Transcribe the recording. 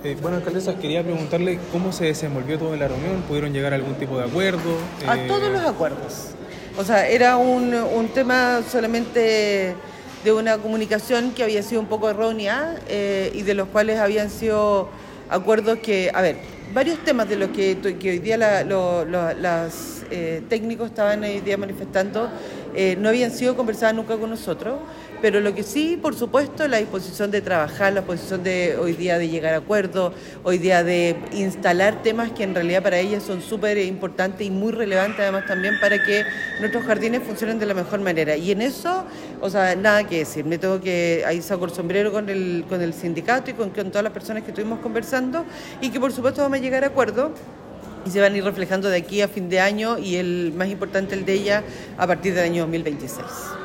Bueno, alcaldesa, quería preguntarle cómo se desenvolvió todo en la reunión. ¿Pudieron llegar a algún tipo de acuerdo? A todos los acuerdos. O sea, era un tema solamente de una comunicación que había sido un poco errónea y de los cuales habían sido acuerdos que, a ver, varios temas de los que hoy día los técnicos estaban hoy día manifestando no habían sido conversadas nunca con nosotros, pero lo que sí, por supuesto, la disposición de trabajar, la disposición de hoy día de llegar a acuerdos, hoy día de instalar temas que en realidad para ellas son súper importantes y muy relevantes además también para que nuestros jardines funcionen de la mejor manera. Y en eso, o sea, nada que decir, me tengo que, ahí saco el sombrero con el sindicato y con todas las personas que estuvimos conversando y que por supuesto vamos a llegar a acuerdos y se van a ir reflejando de aquí a fin de año y el más importante, el de ella, a partir del año 2026.